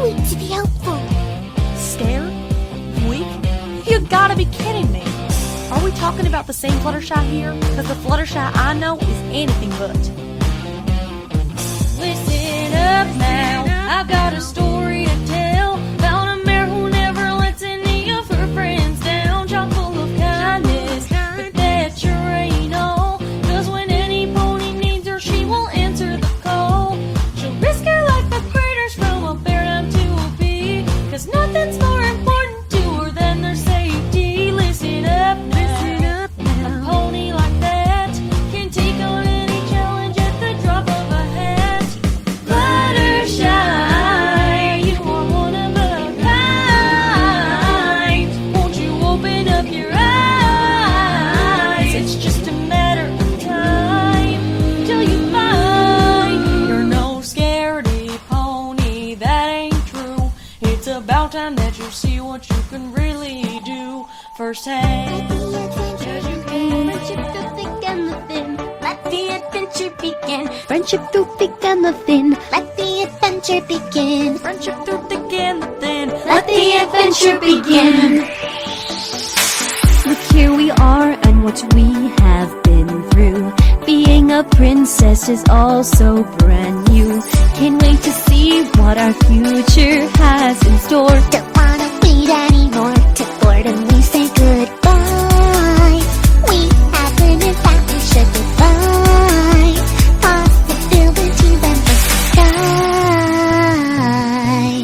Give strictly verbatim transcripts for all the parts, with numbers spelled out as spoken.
weak to be helpful. Scared? Weak? You gotta be kidding me. Are we talking about the same Fluttershy here? Because the Fluttershy I know is anything but. Listen up now, I've got a story to tell about a mare who never lets any of her friends down. Chock full of kindness, but that sure ain't all. Cause when any pony needs her, she will answer the call. She'll risk her life for critters from a bear down to a pig. Cause nothing's more important to her than their safety. Listen up now. Listen up now. A pony like that can take on any challenge at the drop of a hat. Fluttershy, you are one of a kind. Won't you open up your eyes? It's just a matter of time till you find you're no scaredy pony. That ain't true. It's about time that you see what you can really do firsthand. Friendship through thick and the thin, let the adventure begin. Friendship through thick and the thin, let the adventure begin. Friendship through thick and the thin, Let the adventure begin. Look, here we are and what we have been through. Being a princess is also brand new. Can't wait to see what our future has in store. Don't wanna wait anymore. To boredom we say goodbye. We have learned that we should goodbye. Possibilities and the sky.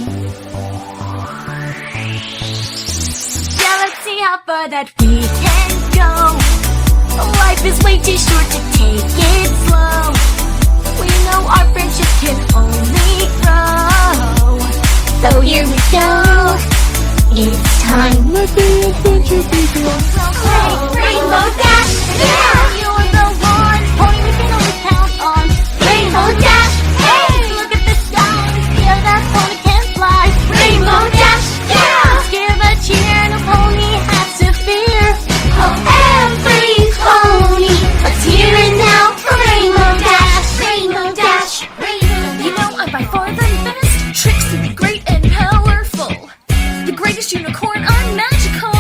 Yeah, let's see how far that we can go. Life is way too short to take it slow. We know our friendship can only grow. So here we go. It's time. Let the adventure begin. Hey, Rainbow Dash, yeah! You're the one pony we can always count on. Rainbow Dash, hey! Look at the sky, feel that pony can fly. Rainbow Dash, yeah! Let's give a cheer, no pony has to fear. Oh, every pony, let's hear it now for Rainbow Dash. Rainbow Dash, Rainbow Dash. You know I'm by far the best. Tricks to be great and powerful. The greatest unicorn, I'm magical.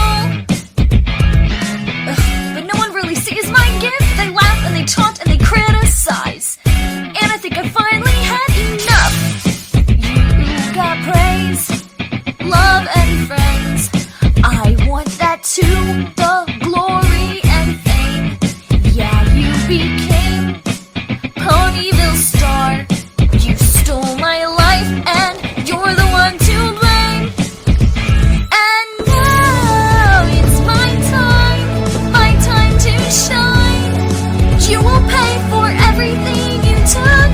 Ugh, but no one really sees my gift. They laugh and they taunt and they criticize. And I think I finally had enough. You got praise, love and friends. I want that too, the glory and fame. Yeah, you became Ponyville star. You stole my life and you're the one to blame. And now it's my time, my time to shine. You will pay for everything you took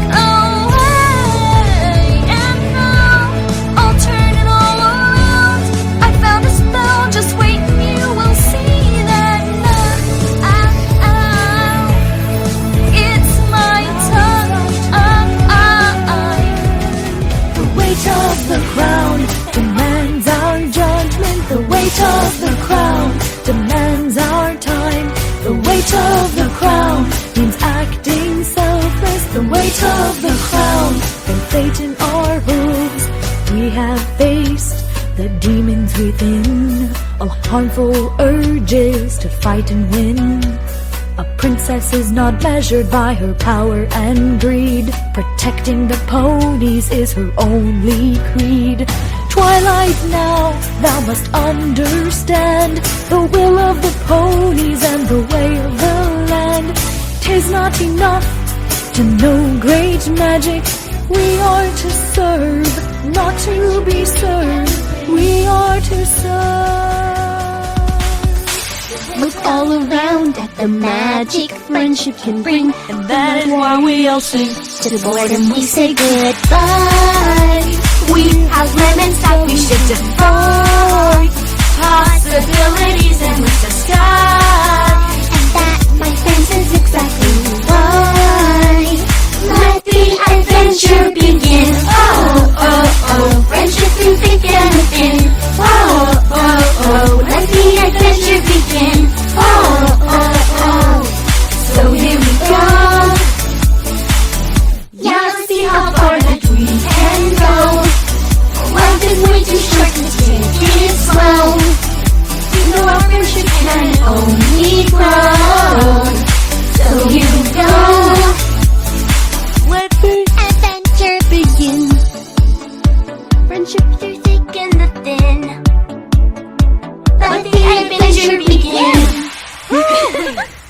away. And now I'll turn it all around. I found a spell, just wait and you will see that now. It's my time. The weight of the crown demands our judgment. The weight of the crown demands our time. The weight of the crown means acting selfless. The weight of the crown and fate in our hooves. We have faced the demons within, all harmful urges to fight and win. A princess is not measured by her power and greed. Protecting the ponies is her only creed. Twilight, now thou must understand the will of the ponies and the way of the land. 'Tis not enough to know great magic. We are to serve, not to be served. We are to serve. Look all around at the magic friendship can bring. And that is why we all sing. To the boredom we say goodbye. We have lemons that we should defy. Possibilities and with the sky. And that, my friends, is exactly why. Let the adventure begin. Oh, oh, oh, friendship through thick and thin. Oh, oh, oh, let the adventure begin. Oh, oh, oh, so here we go. Yeah, let's see how far that we can go. Well, crown. So you go, Let the adventure begin. Friendship through thick and the thin. Let the adventure begin.